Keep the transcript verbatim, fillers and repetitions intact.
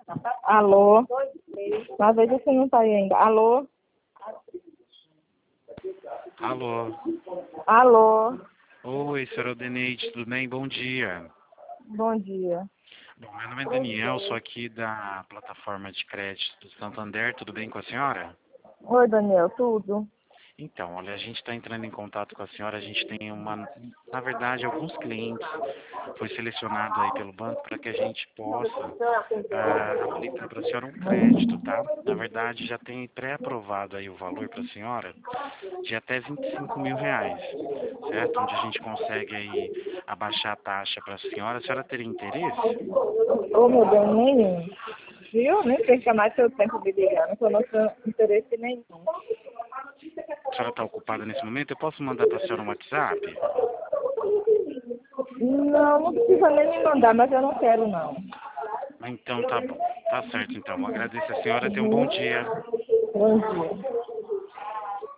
Alô? Mas veja se não tá aí ainda. Alô? Alô. Alô? Oi, senhora Deneide, tudo bem? Bom dia. Bom dia. Bom, meu nome é Daniel, sou aqui da plataforma de crédito do Santander, tudo bem com a senhora? Oi, Daniel, tudo? Então, olha, a gente está entrando em contato com a senhora, a gente tem uma, na verdade, alguns clientes, foi selecionado aí pelo banco para que a gente possa ah, aplicar para a senhora um crédito, tá? Na verdade, já tem pré-aprovado aí o valor para a senhora de até vinte e cinco mil reais, certo? Onde a gente consegue aí abaixar a taxa para a senhora. A senhora teria interesse? Ô, meu Deus, nenhum. Viu? Nem perca mais seu tempo me ligando, que eu não tenho interesse nenhum. A senhora está ocupada nesse momento? Eu posso mandar para a senhora um WhatsApp? Não, não precisa nem me mandar, mas eu não quero, não. Então tá bom. Tá certo, então. Agradeço a senhora. Tenha um bom dia. Bom dia.